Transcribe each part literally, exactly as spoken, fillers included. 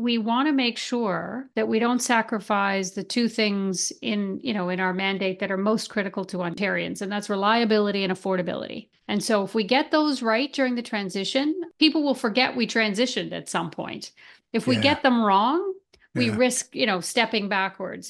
we want to make sure that we don't sacrifice the two things in, you know, in our mandate that are most critical to Ontarians, and that's reliability and affordability. And so if we get those right during the transition, people will forget we transitioned at some point. If we Yeah, get them wrong, we yeah. risk, you know, stepping backwards.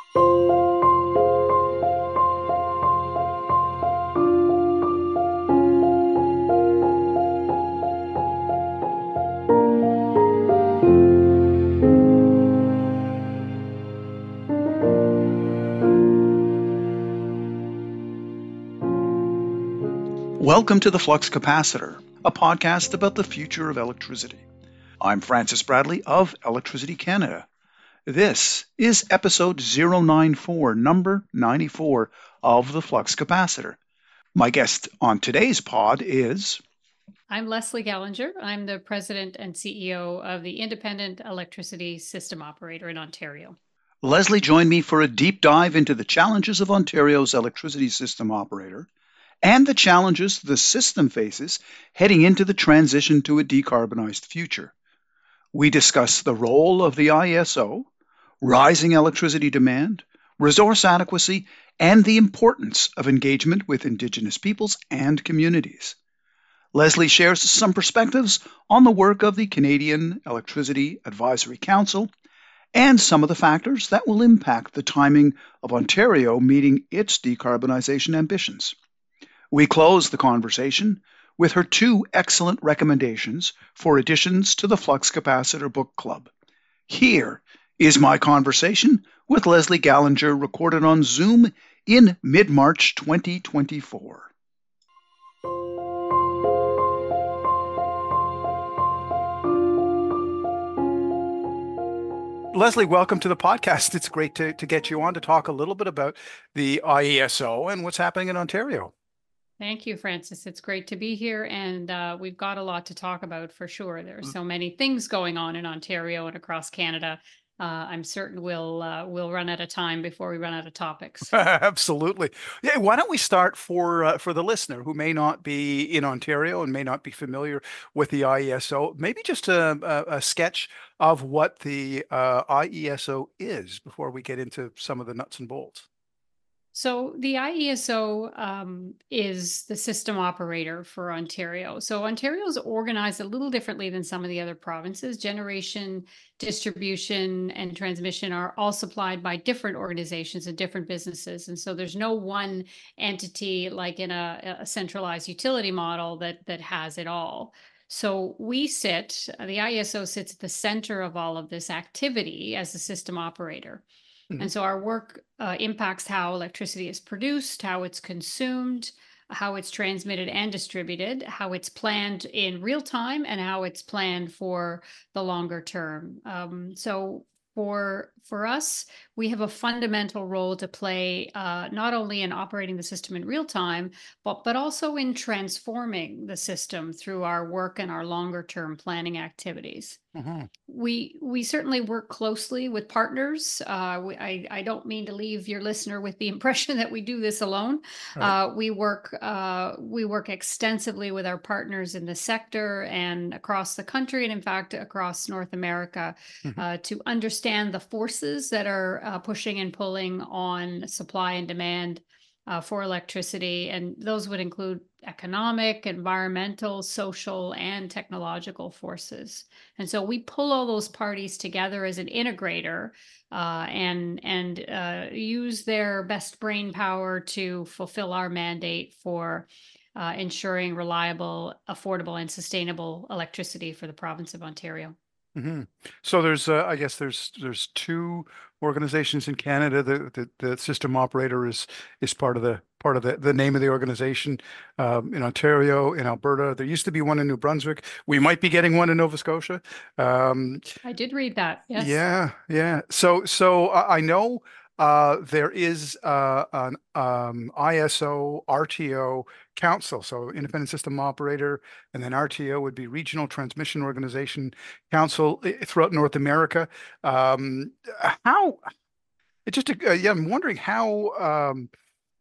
Welcome to the Flux Capacitor, a podcast about the future of electricity. I'm Francis Bradley of Electricity Canada. This is episode zero nine four, number ninety-four of the Flux Capacitor. My guest on today's pod is I'm Leslie Gallinger. I'm the president and C E O of the Independent Electricity System Operator in Ontario. Leslie. Joined me for a deep dive into the challenges of Ontario's electricity system operator and the challenges the system faces heading into the transition to a decarbonized future. We discuss the role of the I E S O, rising electricity demand, resource adequacy, and the importance of engagement with Indigenous peoples and communities. Leslie shares some perspectives on the work of the Canadian Electricity Advisory Council and some of the factors that will impact the timing of Ontario meeting its decarbonization ambitions. We close the conversation with her two excellent recommendations for additions to the Flux Capacitor Book Club. Here is my conversation with Leslie Gallinger, recorded on Zoom in mid-March twenty twenty-four. Leslie, welcome to the podcast. It's great to, to get you on to talk a little bit about the I E S O and what's happening in Ontario. Thank you, Francis. It's great to be here, and uh, we've got a lot to talk about for sure. There are so many things going on in Ontario and across Canada. Uh, I'm certain we'll uh, we'll run out of time before we run out of topics. Absolutely. Yeah, why don't we start for uh, for the listener who may not be in Ontario and may not be familiar with the I E S O, maybe just a, a, a sketch of what the uh, I E S O is before we get into some of the nuts and bolts. So the I E S O um, is the system operator for Ontario. So Ontario is organized a little differently than some of the other provinces. Generation, distribution, and transmission are all supplied by different organizations and different businesses. And so there's no one entity like in a, a centralized utility model that that has it all. So we sit, the I E S O sits at the center of all of this activity as a system operator. Mhm. And so our work uh, impacts how electricity is produced, how it's consumed, how it's transmitted and distributed, how it's planned in real time, and how it's planned for the longer term. Um, so for for us, we have a fundamental role to play, uh, not only in operating the system in real time, but but also in transforming the system through our work and our longer term planning activities. Mhm. We we certainly work closely with partners. Uh, we, I I don't mean to leave your listener with the impression that we do this alone. Right. Uh, we work uh, we work extensively with our partners in the sector and across the country, and in fact across North America, Mhm. uh, to understand the forces that are uh, pushing and pulling on supply and demand uh, for electricity, and those would include economic, environmental, social, and technological forces. And so we pull all those parties together as an integrator uh, and and uh, use their best brain power to fulfill our mandate for uh, ensuring reliable, affordable, and sustainable electricity for the province of Ontario. Mhm. So there's, uh, I guess there's there's two organizations in Canada. The, the the system operator is is part of the part of the the name of the organization, um, in Ontario, in Alberta. There used to be one in New Brunswick. We might be getting one in Nova Scotia. Um, I did read that. Yes. yeah, yeah. So, so I I know uh, there is uh, an um, I S O R T O council, so Independent System Operator, and then R T O would be Regional Transmission Organization Council eh, throughout North America. Um, how? It just uh, yeah, I'm wondering how. Um,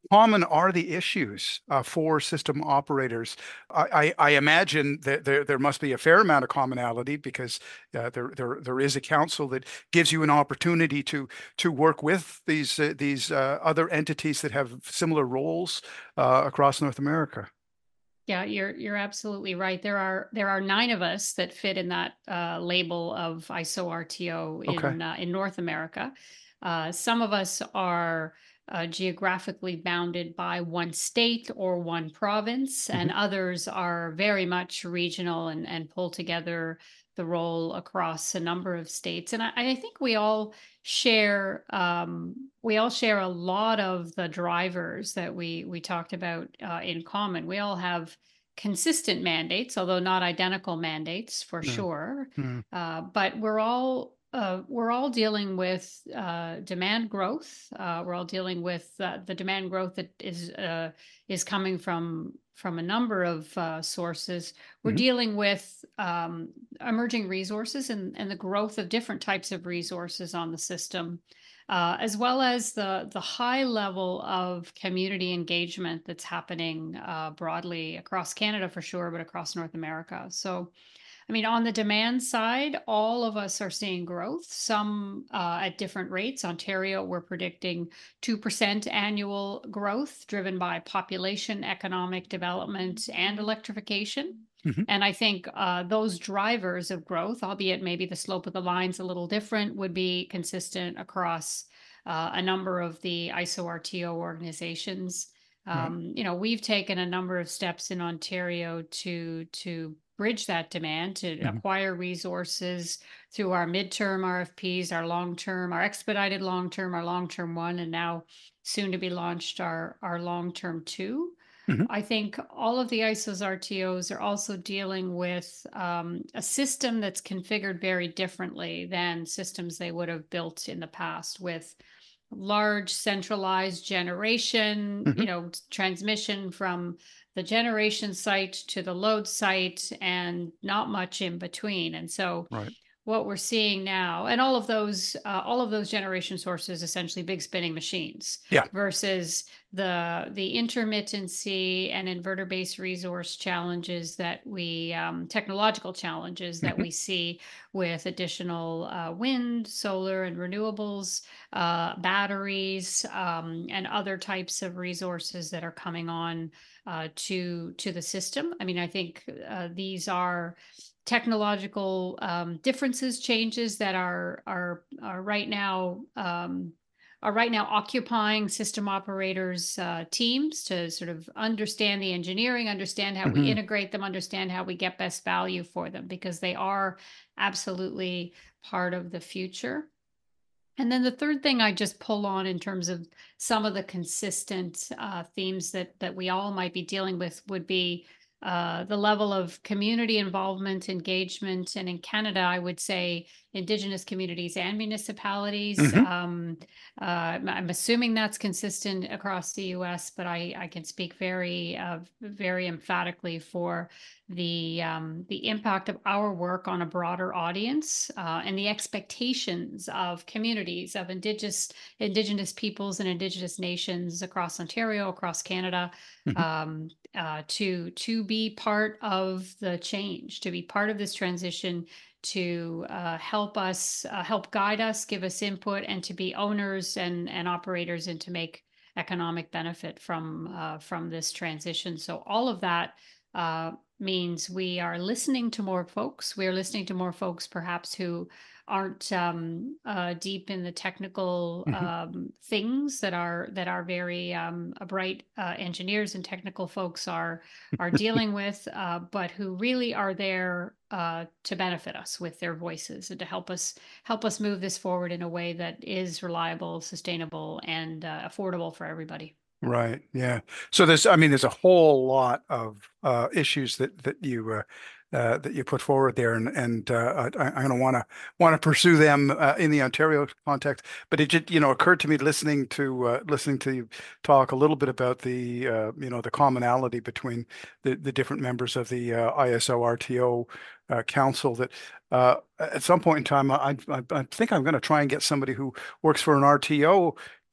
common are the issues uh, for system operators? I, I, I imagine that there, there must be a fair amount of commonality because uh, there, there, there is a council that gives you an opportunity to to work with these uh, these uh, other entities that have similar roles uh, across North America. Yeah, you're you're absolutely right. There are there are nine of us that fit in that uh, label of I S O R T O Okay. in uh, in North America. Uh, some of us are uh, geographically bounded by one state or one province, and Mhm. others are very much regional and and pull together the role across a number of states. And I, I think we all share um, we all share a lot of the drivers that we we talked about uh, in common. We all have consistent mandates, although not identical mandates for Mm, sure. mm, Uh, but we're all uh, we're all dealing with uh, demand growth. Uh, we're all dealing with uh, the demand growth that is uh, is coming from from a number of uh, sources. We're mhm. dealing with um, emerging resources and, and the growth of different types of resources on the system, uh, as well as the the high level of community engagement that's happening uh, broadly across Canada for sure, but across North America. So I mean, on the demand side, all of us are seeing growth, some uh, at different rates. Ontario, we're predicting two percent annual growth driven by population, economic development, and electrification. Mhm. And I think uh, those drivers of growth, albeit maybe the slope of the line's a little different, would be consistent across uh, a number of the I S O R T O organizations. Right. Um, you know, we've taken a number of steps in Ontario to to bridge that demand, to Mhm. acquire resources through our midterm R F Ps, our long term, our expedited long term, our long term one, and now soon to be launched our our long term two. Mhm. I think all of the I S O's R T Os are also dealing with um, a system that's configured very differently than systems they would have built in the past, with large centralized generation, you Mhm. know, transmission from the generation site to the load site and not much in between. And so Right. what we're seeing now, and all of those uh, all of those generation sources essentially big spinning machines Yeah. versus the the intermittency and inverter based resource challenges that we um, technological challenges that Mhm. we see with additional uh, wind, solar, and renewables, uh, batteries, um, and other types of resources that are coming on uh, to to the system. I mean, I think uh, these are technological um, differences, changes that are are are right now um, are right now occupying system operators uh, teams to sort of understand the engineering, understand how we Mhm. integrate them, understand how we get best value for them, because they are absolutely part of the future. And then the third thing I just pull on in terms of some of the consistent uh, themes that that we all might be dealing with would be uh, the level of community involvement, engagement, and in Canada, I would say Indigenous communities and municipalities. Mhm. Um, uh, I'm I'm assuming that's consistent across the U S, but I, I can speak very, uh, very emphatically for the um, the impact of our work on a broader audience uh, and the expectations of communities of indigenous indigenous peoples and indigenous nations across Ontario, across Canada, Mhm. um, uh, to to be part of the change, to be part of this transition, to uh, help us, uh, help guide us, give us input, and to be owners and and operators, and to make economic benefit from uh, from this transition. So all of that uh, means we are listening to more folks. We are listening to more folks, perhaps who aren't um, uh, deep in the technical Mhm. um, things that are that are very um, uh, bright uh, engineers and technical folks are are dealing with, uh, but who really are there uh, to benefit us with their voices and to help us help us move this forward in a way that is reliable, sustainable, and uh, affordable for everybody. Right. Yeah. So there's, I mean, there's a whole lot of uh, issues that that you uh, uh, that you put forward there, and and uh, I, I'm going to want to want to pursue them uh, in the Ontario context. But it just, you know, occurred to me listening to uh, listening to you talk a little bit about the uh, you know, the commonality between the the different members of the uh, I S O R T O uh, council, that uh, at some point in time, I I, I think I'm going to try and get somebody who works for an R T O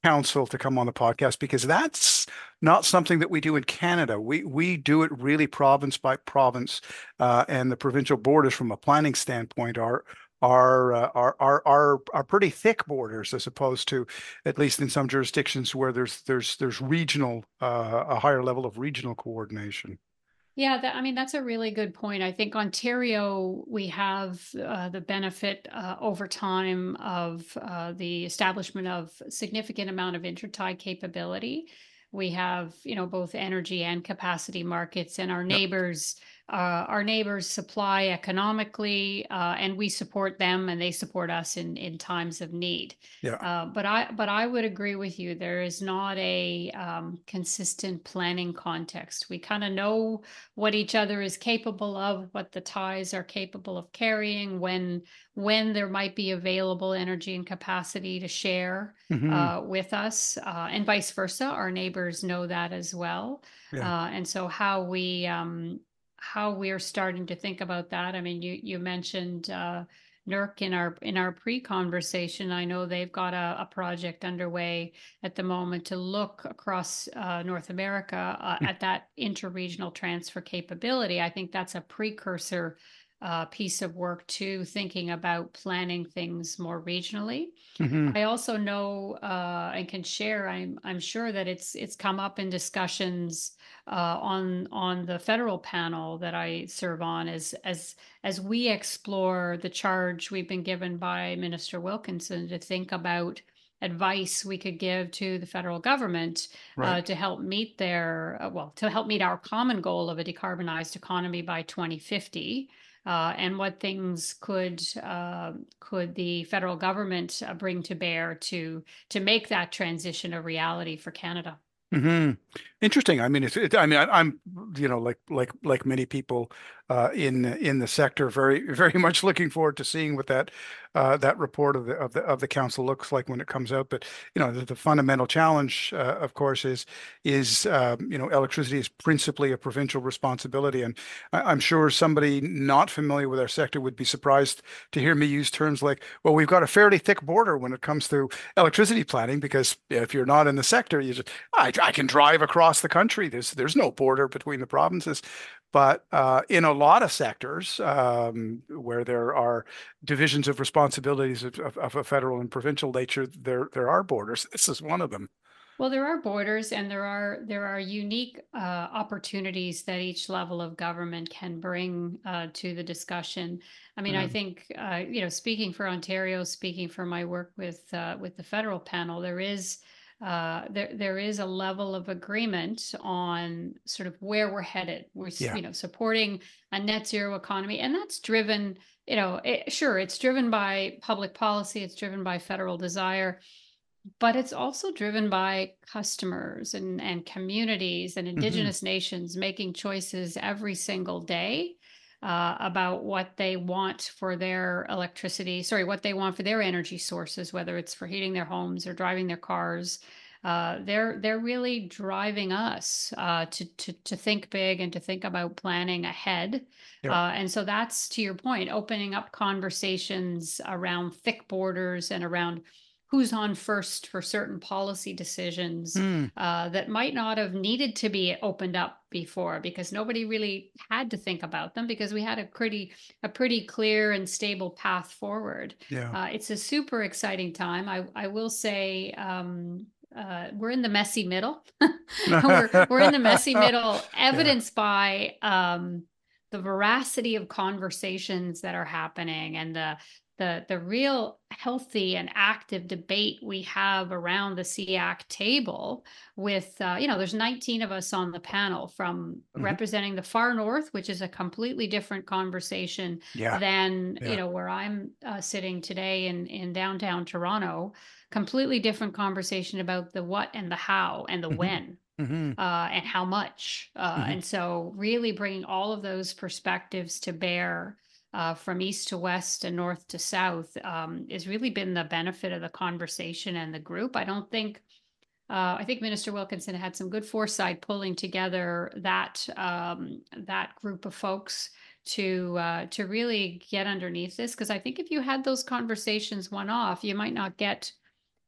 council to come on the podcast because that's not something that we do in Canada. We we do it really province by province, uh, and the provincial borders from a planning standpoint are are uh, are are are are pretty thick borders as opposed to, at least in some jurisdictions where there's there's there's regional uh, a higher level of regional coordination. Yeah, that, I mean, that's a really good point. I think Ontario, we have uh, the benefit uh, over time of uh, the establishment of significant amount of intertie capability. We have, you know, both energy and capacity markets, and our Yep. neighbors, uh, our neighbors supply economically, uh, and we support them, and they support us in in times of need. Yeah. Uh, but I but I would agree with you. There is not a um, consistent planning context. We kind of know what each other is capable of, what the ties are capable of carrying, when when there might be available energy and capacity to share Hmm. uh, with us, uh, and vice versa. Our neighbors know that as well, Yeah. uh, and so how we um, how we're starting to think about that. I mean, you you mentioned. Uh, N E R C in our in our pre-conversation. I know they've got a, a project underway at the moment to look across uh, North America uh, at that interregional transfer capability. I think that's a precursor uh, piece of work to thinking about planning things more regionally. Hmm. I also know uh, and can share. I'm I'm sure that it's it's come up in discussions uh, on on the federal panel that I serve on as as as we explore the charge we've been given by Minister Wilkinson to think about advice we could give to the federal government Right. uh, to help meet their uh, well to help meet our common goal of a decarbonized economy by twenty fifty, uh, and what things could uh, could the federal government uh, bring to bear to to make that transition a reality for Canada. Hmm. Interesting. I mean, it's, it, I mean, I, I'm, you know, like, like, like many people, uh, in, in the sector, very, very much looking forward to seeing what that, uh, that report of the, of the, of the council looks like when it comes out. But, you know, the, the fundamental challenge, uh, of course, is, is, um, you know, electricity is principally a provincial responsibility. And I, I'm sure somebody not familiar with our sector would be surprised to hear me use terms like, well, we've got a fairly thick border when it comes to electricity planning, because if you're not in the sector, you just, I, I can drive across the country. There's there's no border between the provinces. But uh, in a lot of sectors um, where there are divisions of responsibilities of, of, of a federal and provincial nature, there there are borders. This is one of them. Well, there are borders, and there are there are unique uh, opportunities that each level of government can bring uh, to the discussion. I mean, I Mhm. think uh, you know, speaking for Ontario, speaking for my work with uh, with the federal panel, there is uh, there there is a level of agreement on sort of where we're headed. We're Yeah. you know supporting a net zero economy, and that's driven. You know, it, sure, it's driven by public policy. It's driven by federal desire, but it's also driven by customers and, and communities and Hmm. indigenous nations making choices every single day uh, about what they want for their electricity, sorry, what they want for their energy sources, whether it's for heating their homes or driving their cars. Uh, they're they're really driving us uh, to, to to think big and to think about planning ahead. Yeah. Uh, and so that's, to your point, opening up conversations around thick borders and around who's on first for certain policy decisions Mm. uh, that might not have needed to be opened up before, because nobody really had to think about them, because we had a pretty a pretty clear and stable path forward. Yeah. Uh, it's a super exciting time. I I will say. Um, uh, we're in the messy middle. we're we're in the messy middle, Yeah. evidenced by um, the veracity of conversations that are happening, and the the the real healthy and active debate we have around the C E A C table with uh, you know, there's nineteen of us on the panel, from Hmm. representing the far north, which is a completely different conversation Yeah. than, you Yeah. know, where I'm uh, sitting today in in downtown Toronto. Completely different conversation about the what and the how and the Hmm. when, Hmm. uh, and how much. Uh, Hmm. and so, really bringing all of those perspectives to bear uh, from east to west and north to south um, has really been the benefit of the conversation and the group. I don't think. Uh, I think Minister Wilkinson had some good foresight pulling together that um, that group of folks to uh, to really get underneath this, because I think if you had those conversations one off, you might not get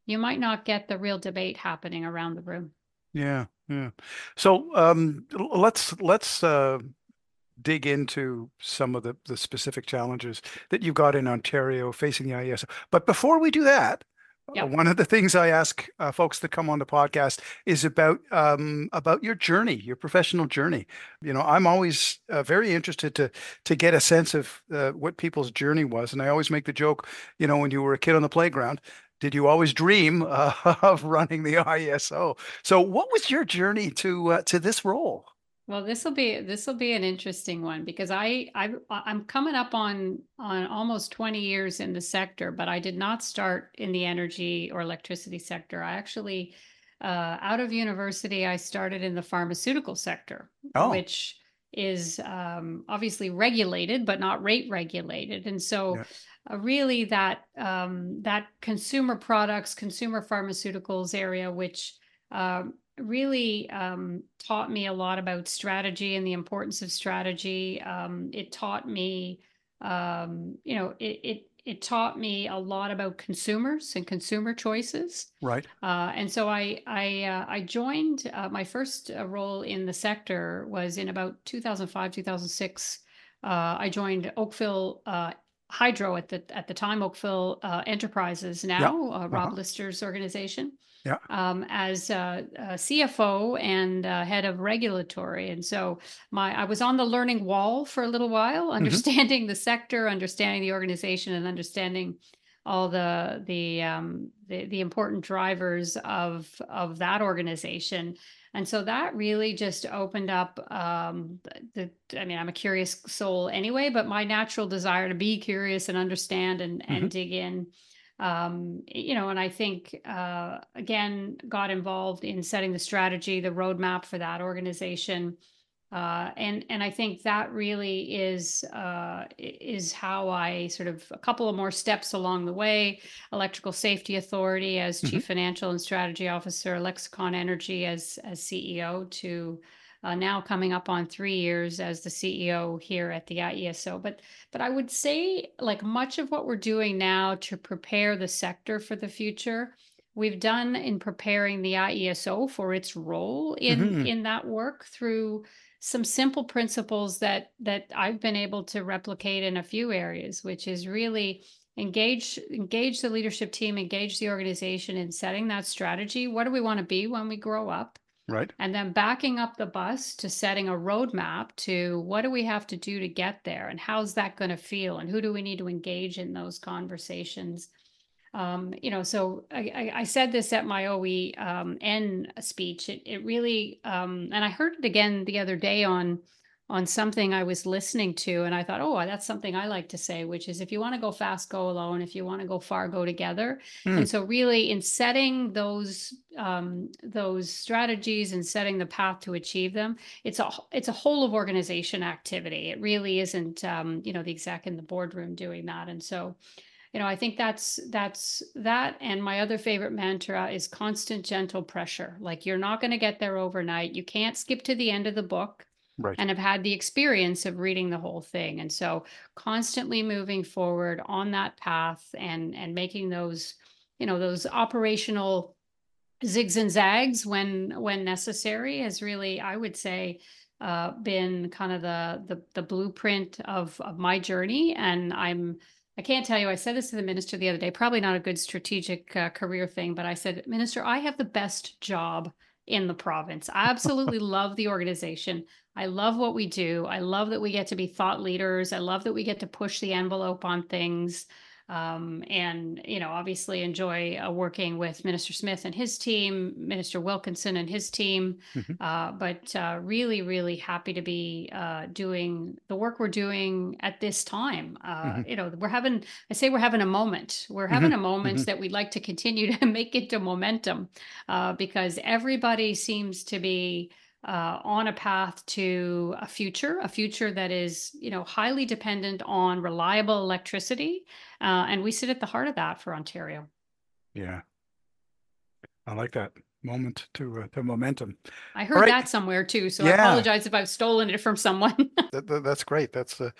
you might not get the real debate happening around the room. Yeah, yeah. So um, l- let's let's uh, dig into some of the the specific challenges that you've got in Ontario facing the I E S O. But before we do that, uh, Yep. one of the things I ask uh, folks that come on the podcast is about um, about your journey, your professional journey. You know, I'm always uh, very interested to to get a sense of uh, what people's journey was, and I always make the joke, you know, when you were a kid on the playground, did you always dream uh, of running the I E S O? So, what was your journey to uh, to this role? Well, this will be this will be an interesting one because I I I'm coming up on on almost twenty years in the sector, but I did not start in the energy or electricity sector. I actually uh, out of university, I started in the pharmaceutical sector, Oh, which is um, obviously regulated but not rate regulated, and so yeah. uh, really that um, that consumer products, consumer pharmaceuticals area, which um, really um, taught me a lot about strategy and the importance of strategy. Um, it taught me, um, you know, it, it it taught me a lot about consumers and consumer choices. Right. Uh, and so I I uh, I joined uh, my first uh, role in the sector was in about two thousand five two thousand six. Uh, I joined Oakville uh, Hydro at the at the time Oakville uh, Enterprises Yeah. now uh, Uh-huh. Rob Lister's organization Yeah. um, as uh, uh, C F O and uh, head of regulatory. And so my I was on the learning wall for a little while, Hmm. understanding the sector, understanding the organization, and understanding all the the um, the, the important drivers of of that organization. And so that really just opened up um, the, I mean, I'm a curious soul anyway, but my natural desire to be curious and understand and, Hmm. and dig in um, you know, and I think uh, again got involved in setting the strategy, the roadmap for that organization, uh, and and I think that really is uh, is how I sort of a couple of more steps along the way. Electrical Safety Authority as Hmm. Chief Financial and Strategy Officer, Lexicon Energy as as C E O to uh, now coming up on three years as the C E O here at the I E S O. But but I would say like much of what we're doing now to prepare the sector for the future, we've done in preparing the I E S O for its role in Hmm. in that work through some simple principles that that I've been able to replicate in a few areas, which is really engage engage the leadership team, engage the organization in setting that strategy. What do we want to be when we grow up? Right. And then backing up the bus to setting a roadmap to what do we have to do to get there and how's that going to feel and who do we need to engage in those conversations. Um, you know, so I, I, I said this at my O E um, N speech. It, it really, um, and I heard it again the other day on on something I was listening to, and I thought, oh, that's something I like to say, which is if you want to go fast, go alone. If you want to go far, go together. And Mm. so, really, in setting those um, those strategies and setting the path to achieve them, it's a it's a whole of organization activity. It really isn't, um, you know, the exec in the boardroom doing that. And so, you know, I think that's that's that. And my other favorite mantra is constant gentle pressure. Like you're not going to get there overnight. You can't skip to the end of the book Right. and have had the experience of reading the whole thing. And so constantly moving forward on that path and and making those, you know, those operational zigs and zags when when necessary has really, I would say, uh, been kind of the the the blueprint of of my journey. And I'm I can't tell you, I said this to the minister the other day, probably not a good strategic uh, career thing, but I said, Minister, I have the best job in the province. I absolutely love the organization. I love what we do. I love that we get to be thought leaders. I love that we get to push the envelope on things. Um, and, you know, obviously enjoy uh, working with Minister Smith and his team, Minister Wilkinson and his team. Hmm. Uh, but uh, really, really happy to be uh, doing the work we're doing at this time. Uh, Hmm. you know, we're having, I say we're having a moment. We're Hmm. having a Hmm. moment that we'd like to continue to make into momentum uh, because everybody seems to be uh, on a path to a future, a future that is, you know, highly dependent on reliable electricity. Uh, and we sit at the heart of that for Ontario. Yeah, I like that moment to uh, to momentum. I All heard right. that somewhere too, so I Yeah, apologize if I've stolen it from someone. that, that- that's great. That's uh,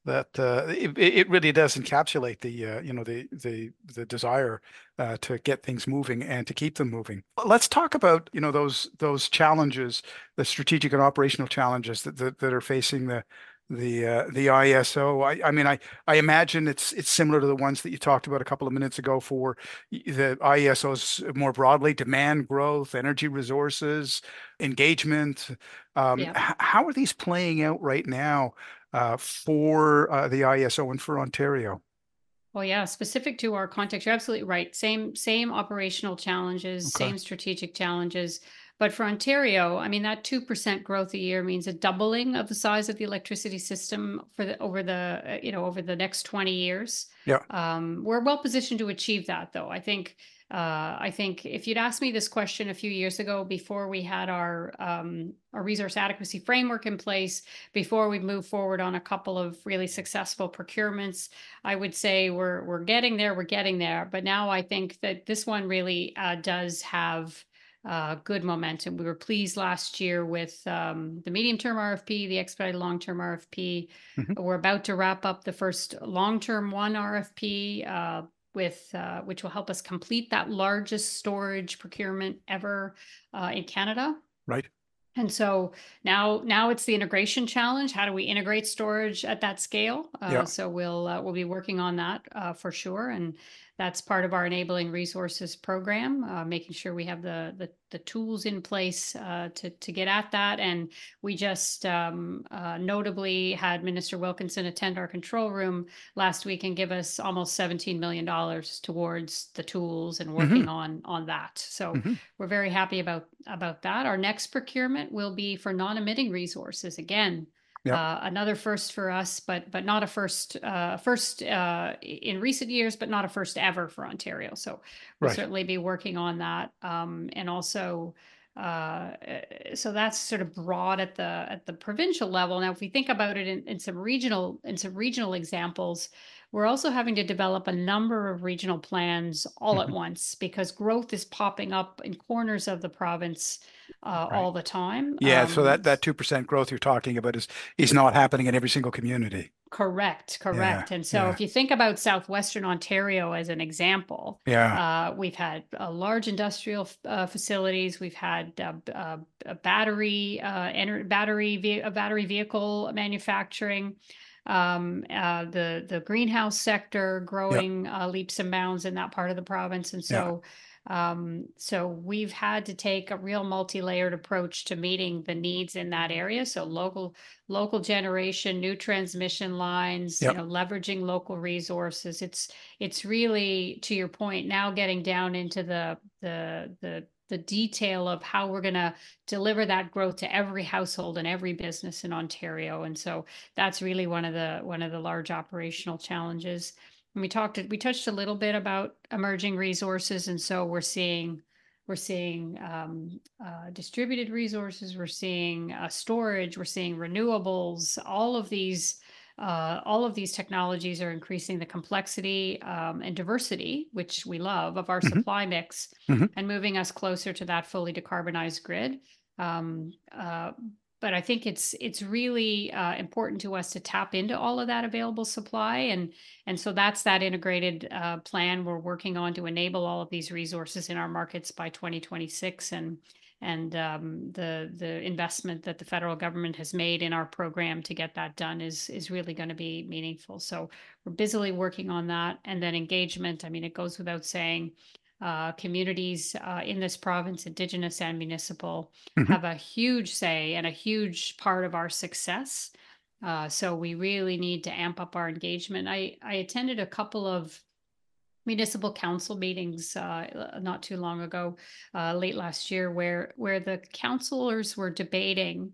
that uh, it, it really does encapsulate the uh, you know the the the desire uh, to get things moving and to keep them moving. Let's talk about you know those those challenges, the strategic and operational challenges that that, that are facing the the uh, the I S O. I, I mean, I I imagine it's it's similar to the ones that you talked about a couple of minutes ago for the I S Os more broadly: demand growth, energy resources, engagement. Um, Yeah. how are these playing out right now uh, for uh, the I S O and for Ontario? Well, yeah, specific to our context, you're absolutely right. Same, same operational challenges, Okay. same strategic challenges. But for Ontario, I mean, that two percent growth a year means a doubling of the size of the electricity system for the over the, uh, you know, over the next twenty years. Yeah. Um, we're well positioned to achieve that, though. I think, uh, I think if you'd asked me this question a few years ago, before we had our um, our resource adequacy framework in place, before we moved forward on a couple of really successful procurements, I would say we're we're getting there, we're getting there. But now I think that this one really uh, does have uh, good momentum. We were pleased last year with um, the medium-term R F P, the expedited long-term R F P. Mhm. We're about to wrap up the first long-term one R F P, uh, with uh, which will help us complete that largest storage procurement ever uh, in Canada. Right. And so now, now it's the integration challenge. How do we integrate storage at that scale? Uh, Yeah. so we'll uh, we'll be working on that uh, for sure, and that's part of our enabling resources program, uh, making sure we have the the, the tools in place uh, to to get at that. And we just um, uh, notably had Minister Wilkinson attend our control room last week and give us almost seventeen million dollars towards the tools and Hmm. working on on that. So Hmm. we're very happy about about that. Our next procurement will be for non-emitting resources. Again, Yeah. uh, another first for us, but but not a first uh, first uh, in recent years, but not a first ever for Ontario. So we'll Right. certainly be working on that, um, and also. Uh, so that's sort of broad at the at the provincial level. Now, if we think about it in, in some regional in some regional examples, we're also having to develop a number of regional plans all at Hmm. once because growth is popping up in corners of the province uh, Right. all the time. Yeah. So Um, that that two percent growth you're talking about is is not happening in every single community. correct, Yeah. correct. And so Yeah. if you think about southwestern Ontario as an example, Yeah. uh, we've had uh, large industrial uh, facilities, we've had uh, uh, a battery, uh, ener- battery, ve- uh, battery vehicle manufacturing. Um, uh, the the greenhouse sector Yeah. growing uh, leaps and bounds in that part of the province, and Yeah. so um, so we've had to take a real multi-layered approach to meeting the needs in that area. So local local generation, new transmission lines, you Yeah. know, leveraging local resources. It's it's really, to your point, now getting down into the the the the detail of how we're going to deliver that growth to every household and every business in Ontario. And so that's really one of the one of the large operational challenges. And we talked we touched a little bit about emerging resources, and so we're seeing we're seeing um, uh, distributed resources, we're seeing uh, storage, we're seeing renewables. All of these uh, all of these technologies are increasing the complexity um, and diversity, which we love, of our Hmm. supply mix, Hmm. and moving us closer to that fully decarbonized grid. Um, uh, but I think it's it's really uh, important to us to tap into all of that available supply, and and so that's that integrated uh, plan we're working on to enable all of these resources in our markets by twenty twenty-six, and and um, the the investment that the federal government has made in our program to get that done is is really going to be meaningful. So we're busily working on that, and then engagement. I mean, it goes without saying uh, communities uh, in this province, Indigenous and municipal, Hmm. have a huge say and a huge part of our success. Uh, so we really need to amp up our engagement. I, I attended a couple of municipal council meetings uh, not too long ago, uh, late last year, where where the councilors were debating,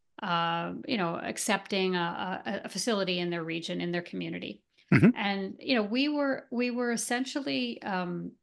uh, you know, accepting a, a, a facility in their region, in their community, Hmm. and you know, we were we were essentially um,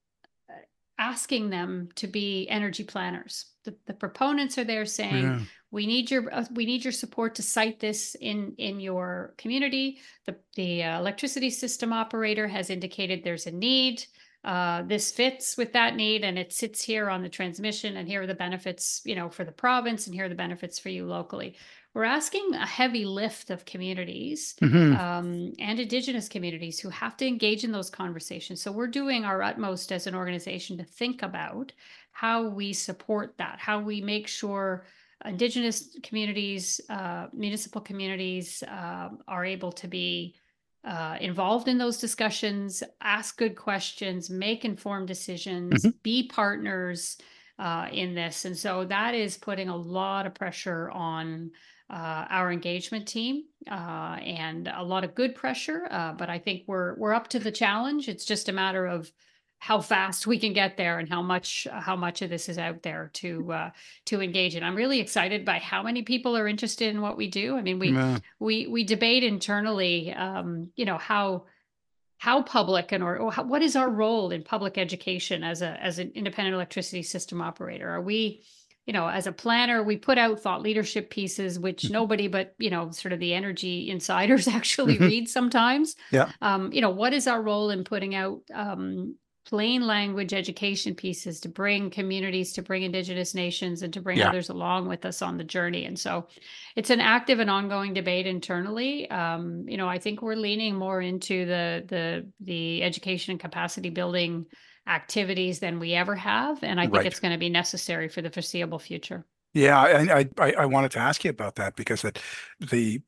asking them to be energy planners. The, the proponents are there saying, Yeah. we need your uh, we need your support to site this in in your community. The the uh, electricity system operator has indicated there's a need. uh, this fits with that need and it sits here on the transmission, and here are the benefits, you know, for the province, and here are the benefits for you locally. We're asking a heavy lift of communities Mhm. um, and Indigenous communities who have to engage in those conversations. So we're doing our utmost as an organization to think about how we support that, how we make sure Indigenous communities, uh, municipal communities uh, are able to be uh, involved in those discussions, ask good questions, make informed decisions, Mhm. be partners uh, in this. And so that is putting a lot of pressure on uh, our engagement team uh, and a lot of good pressure. Uh, but I think we're we're up to the challenge. It's just a matter of how fast we can get there and how much how much of this is out there to uh, to engage in. I'm really excited by how many people are interested in what we do. I mean, we Yeah. we we debate internally, um, you know, how how public and or, or how, what is our role in public education as a as an independent electricity system operator? Are we, you know, as a planner, we put out thought leadership pieces, which Mhm. nobody but, you know, sort of the energy insiders actually Mhm. read sometimes. Yeah. Um, you know, what is our role in putting out um, plain language education pieces to bring communities, to bring Indigenous nations, and to bring Yeah. others along with us on the journey? And so it's an active and ongoing debate internally. Um, you know, I think we're leaning more into the the the education and capacity building activities than we ever have, and I think Right. it's going to be necessary for the foreseeable future. Yeah, I, I I I wanted to ask you about that because it, the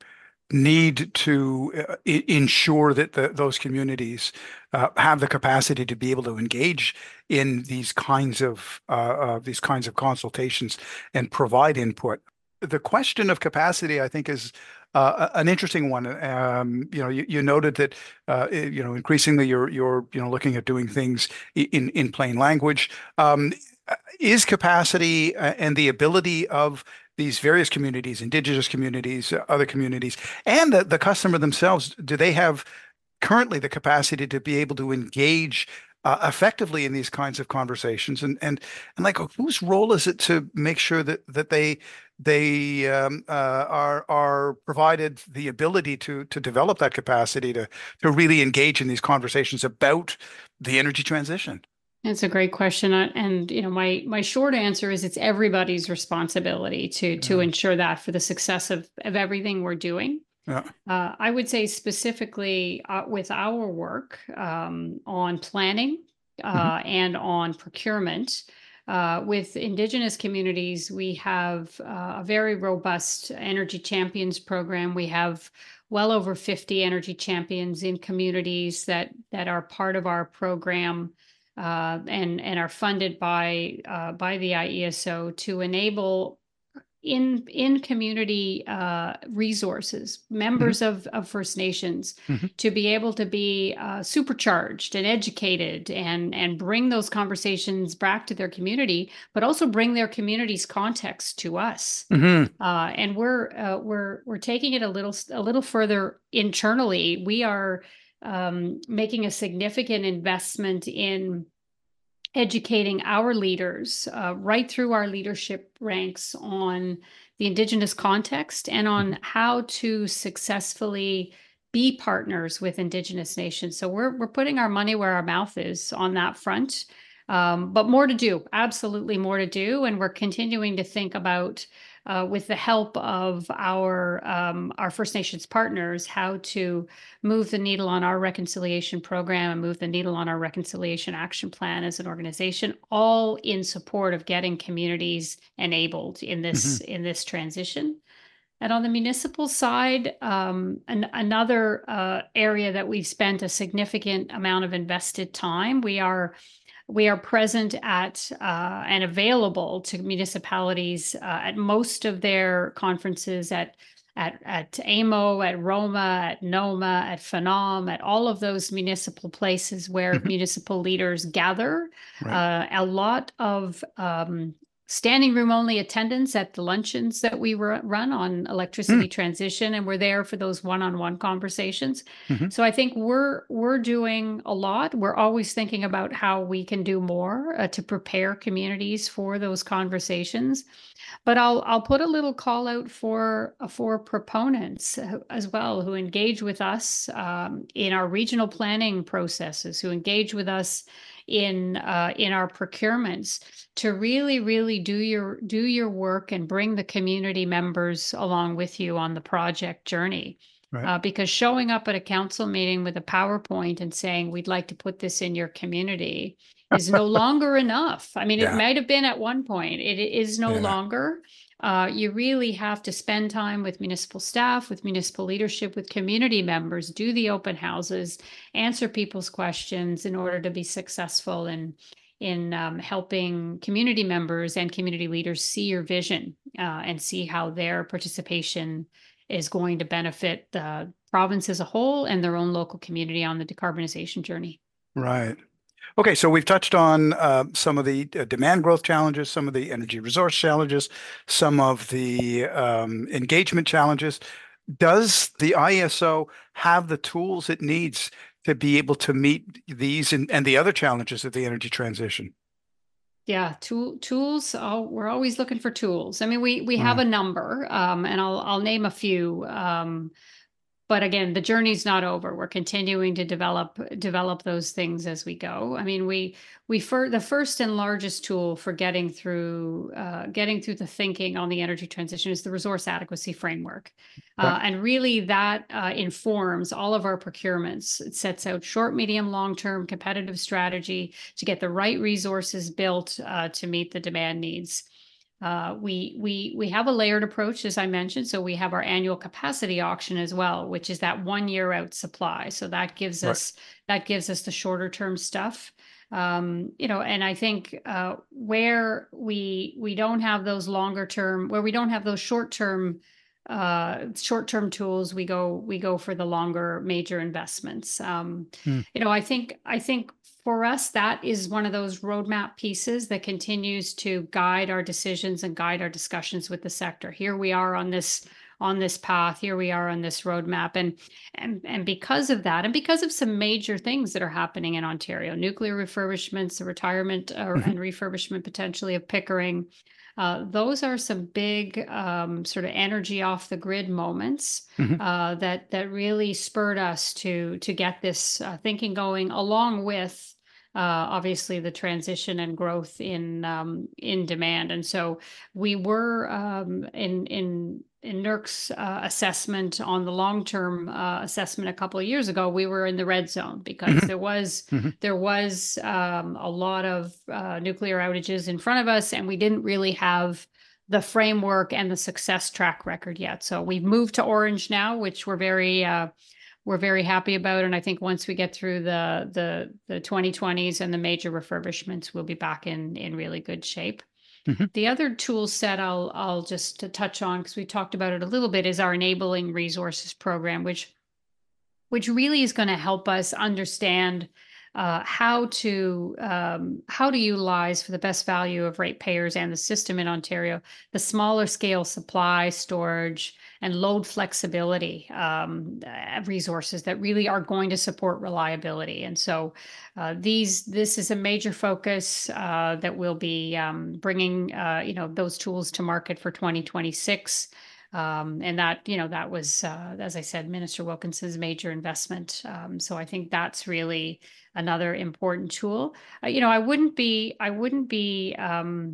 need to uh, i- ensure that the, those communities uh, have the capacity to be able to engage in these kinds of uh, uh, these kinds of consultations and provide input. The question of capacity, I think, is uh, a- an interesting one. Um, you know, you, you noted that uh, i- you know increasingly you're you're you know looking at doing things i- in in plain language. Um, is capacity uh, and the ability of these various communities, indigenous communities, uh, other communities, and the, the customer themselves, do they have currently the capacity to be able to engage uh, effectively in these kinds of conversations? And and and like, whose role is it to make sure that that they they um, uh, are are provided the ability to to develop that capacity to to really engage in these conversations about the energy transition? It's a great question, uh, and you know, my my short answer is it's everybody's responsibility to to Yeah, ensure that for the success of of everything we're doing. yeah. Uh, I would say specifically uh, with our work um, on planning Mhm. uh, and on procurement. Uh, with Indigenous communities, we have uh, a very robust Energy Champions program. We have well over fifty energy champions in communities that that are part of our program uh, and and are funded by uh, by the I E S O to enable in in community uh, resources, Mhm. members of, of First Nations, Mhm. to be able to be uh, supercharged and educated and and bring those conversations back to their community, but also bring their community's context to us. Mhm. Uh, and we're uh, we're we're taking it a little a little further internally. We are um, making a significant investment in educating our leaders uh, right through our leadership ranks on the Indigenous context and Mhm. on how to successfully be partners with Indigenous nations. So we're we're putting our money where our mouth is on that front. Um, but more to do, absolutely more to do, and we're continuing to think about, uh, with the help of our um, our First Nations partners, how to move the needle on our reconciliation program and move the needle on our reconciliation action plan as an organization, all in support of getting communities enabled in this Mhm. in this transition. And on the municipal side, um, an, another uh, area that we've spent a significant amount of invested time, we are we are present at uh, and available to municipalities uh, at most of their conferences, at at at A M O, at Roma, at NOMA, at FANOM, at all of those municipal places where Mhm. municipal leaders gather. Right. Uh, a lot of um, standing room only attendance at the luncheons that we ru- run on Mm. electricity transition, and we're there for those one-on-one conversations. Mhm. So I think we're we're doing a lot. We're always thinking about how we can do more uh, to prepare communities for those conversations. But I'll I'll put a little call out for uh, for proponents uh, as well, who engage with us um, in our regional planning processes, who engage with us in uh, in our procurements to really, really do your do your work and bring the community members along with you on the project journey. Right. Uh, because showing up at a council meeting with a PowerPoint and saying, we'd like to put this in your community is no longer enough. I mean, it Yeah. might have been at one point. It is no Yeah. longer. Uh, you really have to spend time with municipal staff, with municipal leadership, with community members, do the open houses, answer people's questions in order to be successful in in um, helping community members and community leaders see your vision uh, and see how their participation is going to benefit the province as a whole and their own local community on the decarbonization journey. Right. Okay, so we've touched on uh, some of the uh, demand growth challenges, some of the energy resource challenges, some of the um, engagement challenges. Does the I S O have the tools it needs to be able to meet these and, and the other challenges of the energy transition? Yeah, tool, tools. Oh, we're always looking for tools. I mean, we we have Right. a number, um, and I'll I'll name a few. Um, but again, the journey's not over. We're continuing to develop develop those things as we go. I mean, we we for the first and largest tool for getting through uh, getting through the thinking on the energy transition is the resource adequacy framework, uh, Okay. and really that uh, informs all of our procurements. It sets out short, medium, long term competitive strategy to get the right resources built uh, to meet the demand needs. Uh, we we we have a layered approach, as I mentioned. So we have our annual capacity auction as well, which is that one year out supply. So that gives Right. us that gives us the shorter term stuff. Um, you know, and I think uh, where we we don't have those longer term, where we don't have those short term uh short term tools, we go we go for the longer major investments. Um, Hmm. you know, I think I think for us, that is one of those roadmap pieces that continues to guide our decisions and guide our discussions with the sector. Here we are on this on this path. Here we are on this roadmap, and and and because of that, and because of some major things that are happening in Ontario, nuclear refurbishments, the retirement uh, Mhm. and refurbishment potentially of Pickering. Uh, those are some big um, sort of energy off the grid moments Mhm. uh, that that really spurred us to to get this uh, thinking going, along with uh, obviously the transition and growth in um, in demand. And so we were um, in in in N E R C's uh, assessment on the long term uh, assessment a couple of years ago. We were in the red zone because Mhm. there was Mhm. there was um, a lot of uh, nuclear outages in front of us, and we didn't really have the framework and the success track record yet. So we've moved to orange now, which we're very uh, we're very happy about. And I think once we get through the the the twenty twenties and the major refurbishments, we'll be back in in really good shape. Mhm. The other tool set I'll I'll just to touch on, because we talked about it a little bit, is our enabling resources program, which which really is going to help us understand uh, how to um, how to utilize for the best value of ratepayers and the system in Ontario the smaller scale supply, storage, and load flexibility um, uh, resources that really are going to support reliability. And so uh, these this is a major focus uh, that we'll be um, bringing uh, you know those tools to market for twenty twenty-six. Um, and that, you know, that was, uh, as I said, Minister Wilkinson's major investment. Um, so I think that's really another important tool. Uh, you know, I wouldn't be, I wouldn't be, um,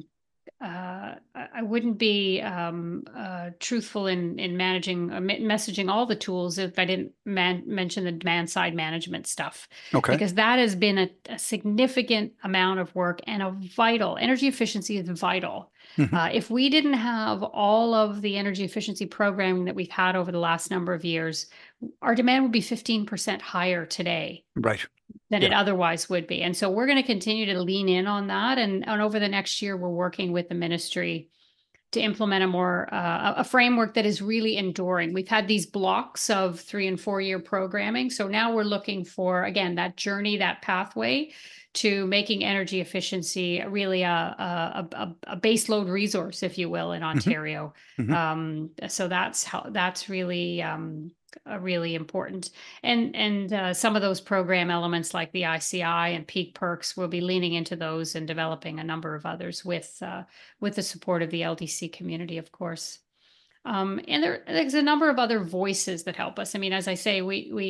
uh, I I wouldn't be um, uh, truthful in in managing uh, me- messaging all the tools if I didn't man- mention the demand side management stuff, Okay. because that has been a, a significant amount of work and a vital energy efficiency is vital. Mhm. Uh, if we didn't have all of the energy efficiency programming that we've had over the last number of years, our demand would be fifteen percent higher today Right. than Yeah. it otherwise would be. And so we're going to continue to lean in on that. And, and over the next year, we're working with the ministry to implement a more uh, a framework that is really enduring. We've had these blocks of three and four year programming. So now we're looking for, again, that journey, that pathway to making energy efficiency really a, a, a, a base load resource, if you will, in Mhm. Ontario. Mhm. Um, so that's how that's really um, uh, really important. And and uh, some of those program elements like the I C I and peak perks, we'll be leaning into those and developing a number of others with uh, with the support of the L D C community, of course. Um, and there, there's a number of other voices that help us. I mean, as I say, we we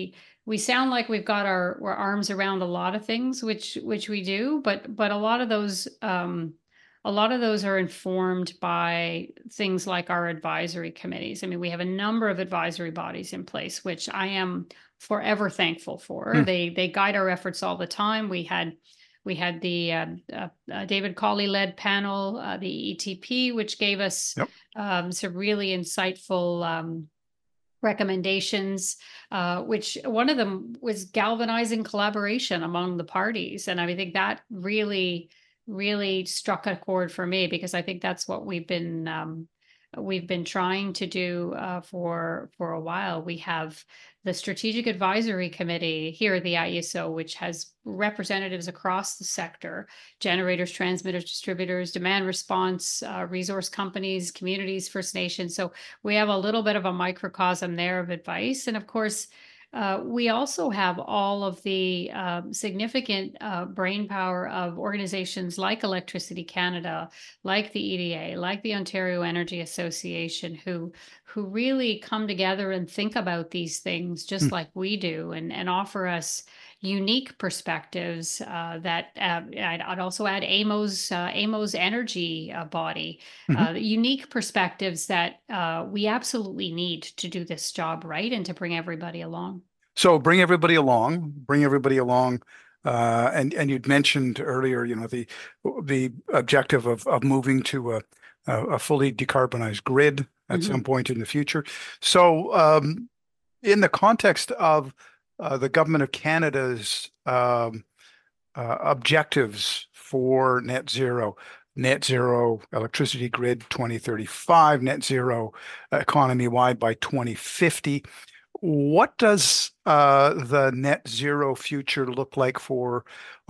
we sound like we've got our, our arms around a lot of things, which which we do, but but a lot of those um, a lot of those are informed by things like our advisory committees. I mean, we have a number of advisory bodies in place, which I am forever thankful for. Hmm. They they guide our efforts all the time. We had we had the uh, uh, uh, David Colley led panel, uh, the E T P, which gave us Yep. um, some really insightful um, recommendations, uh, which one of them was galvanizing collaboration among the parties. And I think that really, really struck a chord for me, because I think that's what we've been um, we've been trying to do uh, for for a while. We have the Strategic Advisory Committee here at the I E S O, which has representatives across the sector: generators, transmitters, distributors, demand response, uh, resource companies, communities, First Nations. So we have a little bit of a microcosm there of advice. And of course, uh, we also have all of the um, significant uh, brain power of organizations like Electricity Canada, like the E D A, like the Ontario Energy Association, who who really come together and think about these things just Hmm. like we do, and, and offer us unique perspectives uh, that uh, I'd, I'd also add AMO's uh, AMO's energy uh, body, Mhm. uh, unique perspectives that uh, we absolutely need to do this job right and to bring everybody along. So bring everybody along, bring everybody along. Uh, and and you'd mentioned earlier, you know, the the objective of of moving to a a fully decarbonized grid at Mm-hmm. some point in the future. So um, in the context of uh, the government of Canada's um, uh, objectives for net zero, net zero electricity grid twenty thirty-five, net zero economy wide by twenty fifty. What does uh, the net zero future look like for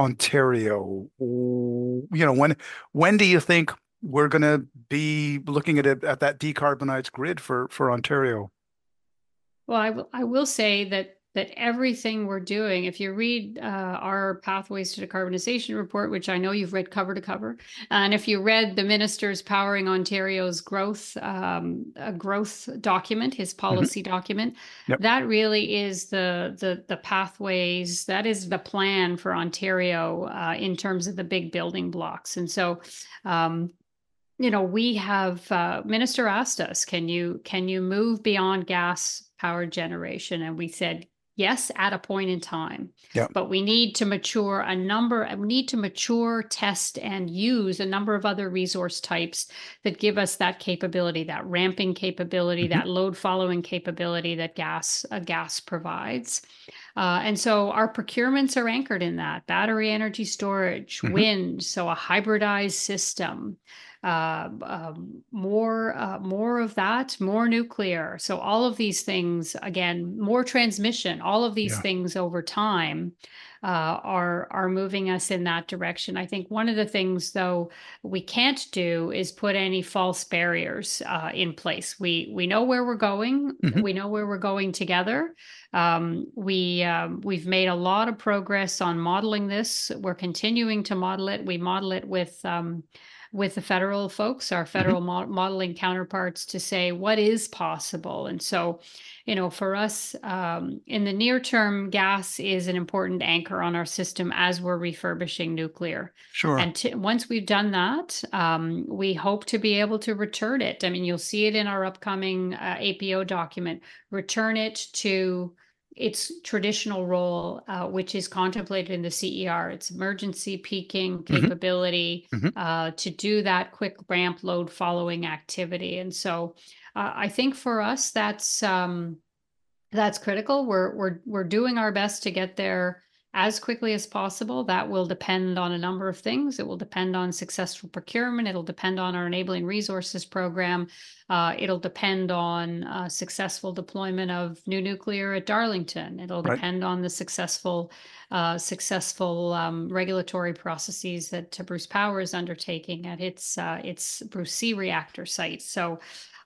Ontario? You know, when when do you think we're going to be looking at it at that decarbonized grid for for Ontario? Well, I will I will say that that everything we're doing, if you read uh, our Pathways to Decarbonization report, which I know you've read cover to cover, and if you read the minister's Powering Ontario's growth um, a growth document, his Mhm. policy document, Yep. that really is the the the pathways. That is the plan for Ontario uh, in terms of the big building blocks. And so. Um, you know, we have uh, minister asked us, can you can you move beyond gas powered generation? And we said yes at a point in time, Yep. but we need to mature a number we need to mature, test, and use a number of other resource types that give us that capability, that ramping capability, Mhm. that load following capability that gas uh, gas provides. Uh, and so our procurements are anchored in that: battery energy storage, Mhm. wind, so a hybridized system, uh, um, more uh, more of that, more nuclear. So all of these things, again, more transmission. All of these Yeah. things over time uh, are are moving us in that direction. I think one of the things, though, we can't do is put any false barriers uh, in place. We we know where we're going. Mhm. We know where we're going together. Um, we um, we've made a lot of progress on modeling this. We're continuing to model it. We model it with um, with the federal folks, our Mhm. federal mo- modeling counterparts, to say what is possible. And so, you know, for us um, in the near term, gas is an important anchor on our system as we're refurbishing nuclear. Sure. And t- once we've done that, um, we hope to be able to return it. I mean, you'll see it in our upcoming uh, A P O document. Return it to its traditional role, uh, which is contemplated in the C E R, its emergency peaking Mhm. capability Mhm. uh, to do that quick ramp load following activity. And so uh, I think for us, that's um, that's critical. We're we're we're doing our best to get there as quickly as possible. That will depend on a number of things. It will depend on successful procurement. It'll depend on our enabling resources program. Uh, it'll depend on uh, successful deployment of new nuclear at Darlington. It'll Right. depend on the successful uh, successful um, regulatory processes that uh, Bruce Power is undertaking at its uh, its Bruce C reactor site. So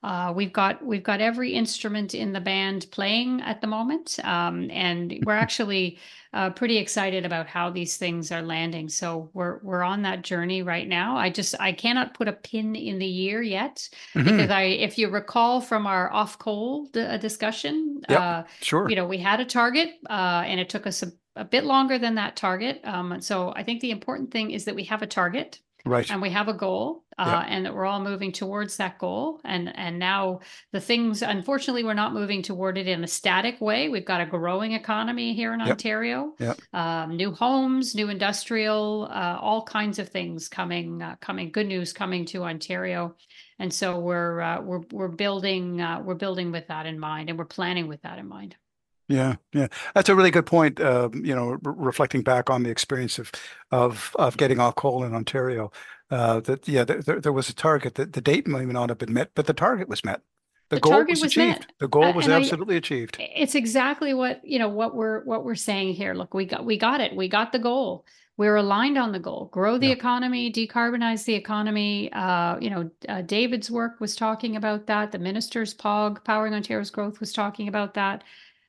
Uh, we've got we've got every instrument in the band playing at the moment, um, and we're actually uh, pretty excited about how these things are landing. So we're we're on that journey right now. I just I cannot put a pin in the year yet because Hmm. I, if you recall from our off coal d- discussion, Yep. uh, Sure. you know, we had a target, uh, and it took us a, a bit longer than that target. Um, so I think the important thing is that we have a target Right. and we have a goal, Yep. uh, and that we're all moving towards that goal. And and now the things, unfortunately, we're not moving toward it in a static way. We've got a growing economy here in Yep. Ontario, Yep. um, new homes, new industrial, uh, all kinds of things coming, uh, coming. Good news coming to Ontario, and so we're uh, we're we're building uh, we're building with that in mind, and we're planning with that in mind. Yeah, yeah, that's a really good point. Um, you know, re reflecting back on the experience of of of getting off coal in Ontario, uh, that yeah, there, there was a target that the date may not have been met, but the target was met. The The goal target was was met, achieved. The goal uh, was and I absolutely achieved. it's exactly what you know what we're what we're saying here. Look, we got we got it. We got the goal. We're aligned on the goal. Grow the Yeah, economy, decarbonize the economy. Uh, you know, uh, David's work was talking about that. The minister's P O G, Powering Ontario's Growth, was talking about that.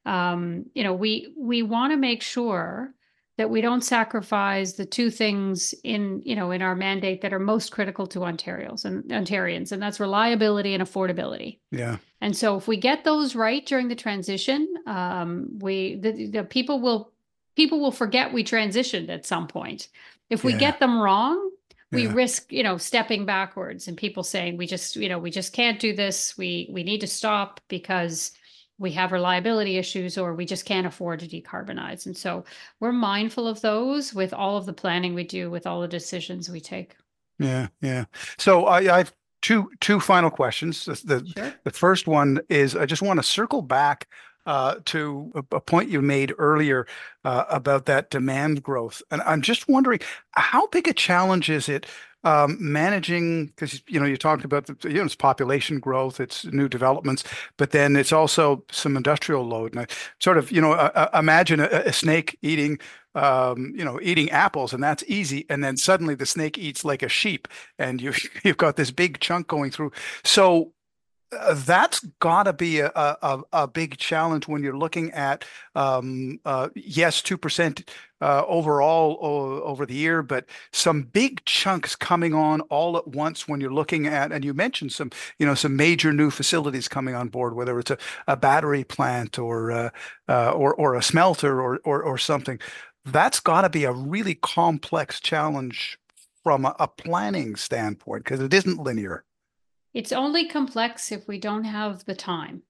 Um, you know, we we want to make sure that we don't sacrifice the two things in you know in our mandate that are most critical to Ontarians and Ontarians, and that's reliability and affordability. yeah, And so if we get those right during the transition, um, we the, the people will people will forget we transitioned at some point. If we yeah, get them wrong, we yeah, risk, you know, stepping backwards and people saying we just, you know, we just can't do this. We we need to stop because we have reliability issues or we just can't afford to decarbonize. And so we're mindful of those with all of the planning we do, with all the decisions we take. yeah, yeah. So I, I have two two final questions. The, the Sure. the first one is I just want to circle back uh, to a, a point you made earlier uh, about that demand growth, and I'm just wondering how big a challenge is it um, managing because you know you talked about the you know it's population growth, it's new developments, but then it's also some industrial load, and I sort of you know uh, uh, imagine a, a snake eating um, you know, eating apples, and that's easy. And then suddenly the snake eats like a sheep, and you you've got this big chunk going through. So uh, that's got to be a, a a big challenge when you're looking at um, uh, yes, two percent uh, overall o over the year, but some big chunks coming on all at once when you're looking at, and you mentioned some, you know, some major new facilities coming on board, whether it's a, a battery plant or uh, uh, or or a smelter or or, or something. That's got to be a really complex challenge from a, a planning standpoint because it isn't linear. It's only complex if we don't have the time.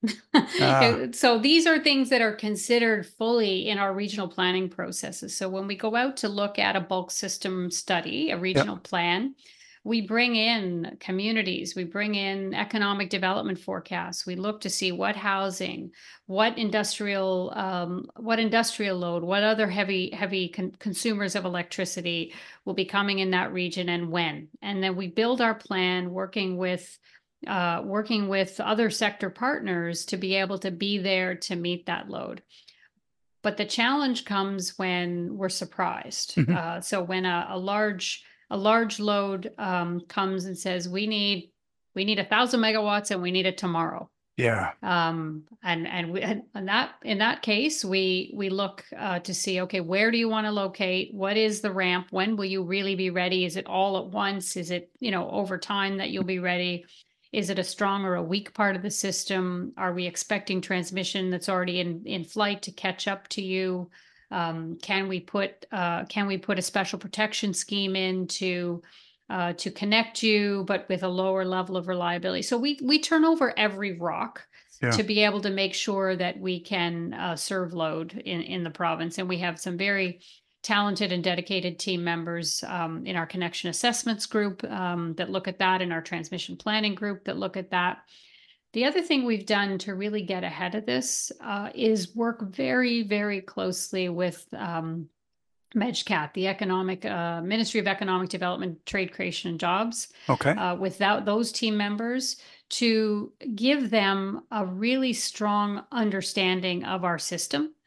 Ah, So these are things that are considered fully in our regional planning processes. So when we go out to look at a bulk system study, a yep, regional plan, we bring in communities, we bring in economic development forecasts. We look to see what housing, what industrial, um, what industrial load, what other heavy heavy con consumers of electricity will be coming in that region and when. And then we build our plan working with uh, working with other sector partners to be able to be there to meet that load. But the challenge comes when we're surprised. mhm, Uh, so when a, a large a large load um, comes and says we need we need a thousand megawatts and we need it tomorrow. yeah, Um, and and we and that in that case we we look uh, to see, okay, where do you want to locate? What is the ramp? When will you really be ready? Is it all at once? Is it, you know, over time that you'll be ready? Is it a strong or a weak part of the system? Are we expecting transmission that's already in in flight to catch up to you? Um, can we put uh, can we put a special protection scheme in to uh, to connect you, but with a lower level of reliability? So we we turn over every rock yeah. to be able to make sure that we can uh, serve load in in the province, and we have some very talented and dedicated team members um, in our connection assessments group um, that look at that, in our transmission planning group that look at that. The other thing we've done to really get ahead of this uh, is work very, very closely with um, MedCat, the economic uh, Ministry of Economic Development, Trade Creation and Jobs, Okay. uh, without those team members to give them a really strong understanding of our system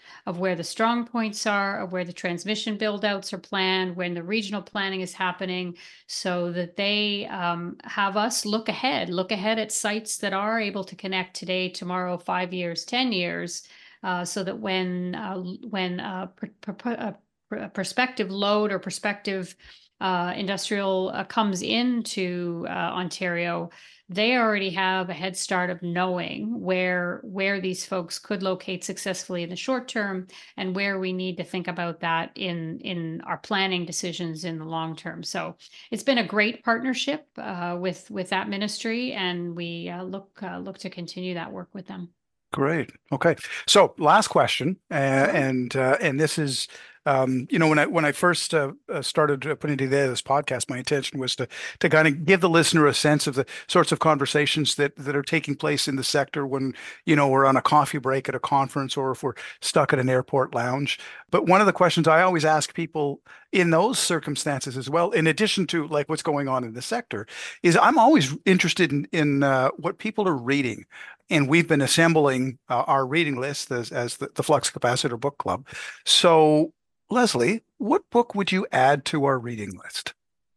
of where the strong points are, of where the transmission build-outs are planned, when the regional planning is happening, so that they um, have us look ahead, look ahead at sites that are able to connect today, tomorrow, five years, ten years, uh, so that when uh, when uh, pr- pr- uh, pr- prospective load or prospective uh, industrial uh, comes into uh, Ontario, they already have a head start of knowing where where these folks could locate successfully in the short term, and where we need to think about that in in our planning decisions in the long term. So it's been a great partnership uh, with with that ministry, and we uh, look uh, look to continue that work with them. Great. Okay. So last question, uh, Sure. and uh, and this is, um, you know, when I when I first uh, uh, started uh, putting together this podcast, my intention was to to kind of give the listener a sense of the sorts of conversations that that are taking place in the sector when, you know, we're on a coffee break at a conference, or if we're stuck at an airport lounge. But one of the questions I always ask people in those circumstances as well, in addition to like what's going on in the sector, is I'm always interested in in uh, what people are reading. And we've been assembling uh, our reading list as, as the, the Flux Capacitor Book Club. So, Leslie, what book would you add to our reading list?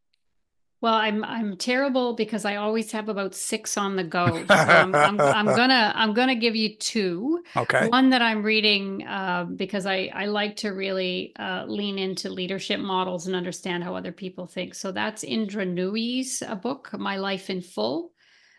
Well, I'm I'm terrible because I always have about six on the go. So I'm I'm I'm gonna I'm gonna give you two. Okay. One that I'm reading uh, because I I like to really uh, lean into leadership models and understand how other people think. So that's Indra Nooyi's uh, book, My Life in Full.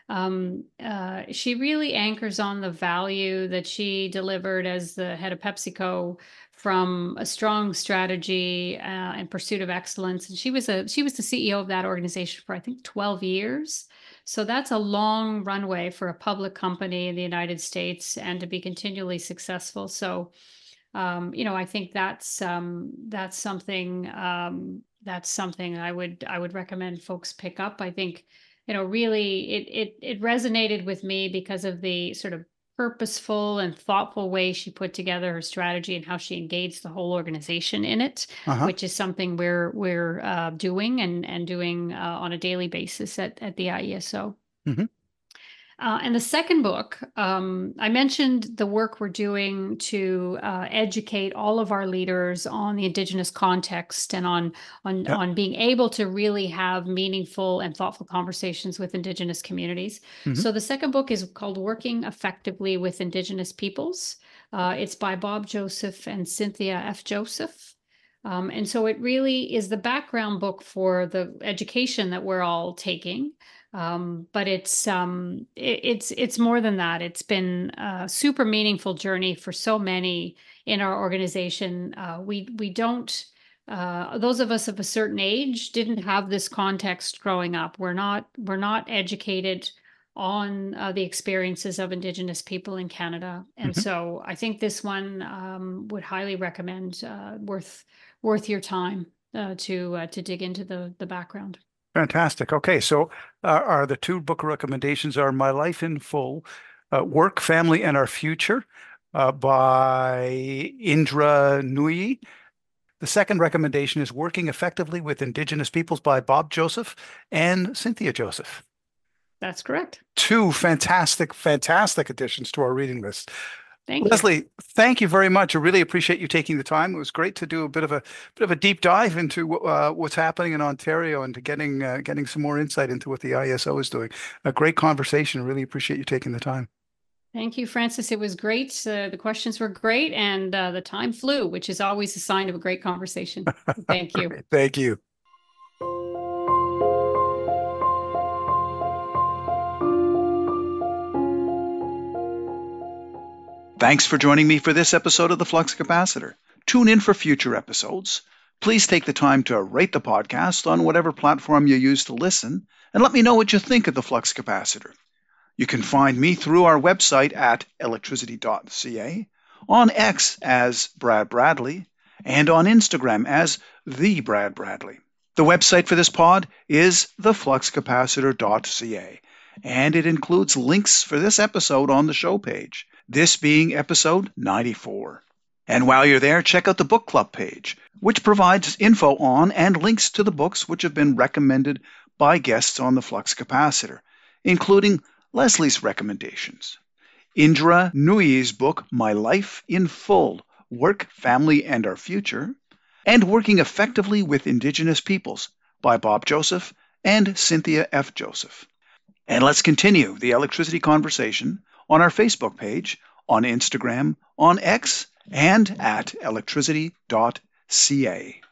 Um, uh, she really anchors on the value that she delivered as the head of PepsiCo, from a strong strategy uh, and pursuit of excellence. And she was a she was the C E O of that organization for I think twelve years. So that's a long runway for a public company in the United States, and to be continually successful. So um, you know, I think that's um, that's something um, that's something I would I would recommend folks pick up. I think, you know, really it it it resonated with me because of the sort of purposeful and thoughtful way she put together her strategy and how she engaged the whole organization in it, Uh-huh. which is something we're we're uh, doing and and doing uh, on a daily basis at at the I E S O. hmm Uh, and the second book, um, I mentioned the work we're doing to uh, educate all of our leaders on the Indigenous context, and on on Yeah. on being able to really have meaningful and thoughtful conversations with Indigenous communities. hmm So the second book is called Working Effectively with Indigenous Peoples. Uh, it's by Bob Joseph and Cynthia F. Joseph. Um, and so it really is the background book for the education that we're all taking. Um, but it's um, it, it's it's more than that. It's been a super meaningful journey for so many in our organization. Uh, we we don't uh, those of us of a certain age didn't have this context growing up. We're not we're not educated on uh, the experiences of Indigenous people in Canada, and hmm so I think this one um, would highly recommend. Uh, worth worth your time uh, to uh, to dig into the the background. Fantastic. Okay, so uh, are the two book recommendations are My Life in Full, uh, Work, Family, and Our Future uh, by Indra Nooyi. The second recommendation is Working Effectively with Indigenous Peoples by Bob Joseph and Cynthia Joseph. That's correct. Two fantastic, fantastic additions to our reading list. Thank you. Leslie, thank you very much. I really appreciate you taking the time. It was great to do a bit of a bit of a deep dive into uh, what's happening in Ontario, and to getting uh, getting some more insight into what the I S O is doing. A great conversation. Really appreciate you taking the time. Thank you, Francis. It was great. Uh, the questions were great, and uh, the time flew, which is always a sign of a great conversation. Thank you. Great. Thank you. Thanks for joining me for this episode of the Flux Capacitor. Tune in for future episodes. Please take the time to rate the podcast on whatever platform you use to listen, and let me know what you think of the Flux Capacitor. You can find me through our website at electricity dot c a, on X as Brad Bradley, and on Instagram as The Brad Bradley. The website for this pod is the flux capacitor dot c a, and it includes links for this episode on the show page, this being episode ninety-four. And while you're there, check out the book club page, which provides info on and links to the books which have been recommended by guests on the Flux Capacitor, including Leslie's recommendations. Indra Nooyi's book, My Life in Full, Work, Family, and Our Future, and Working Effectively with Indigenous Peoples by Bob Joseph and Cynthia F. Joseph. And let's continue the electricity conversation on our Facebook page, on Instagram, on X, and at electricity dot c a.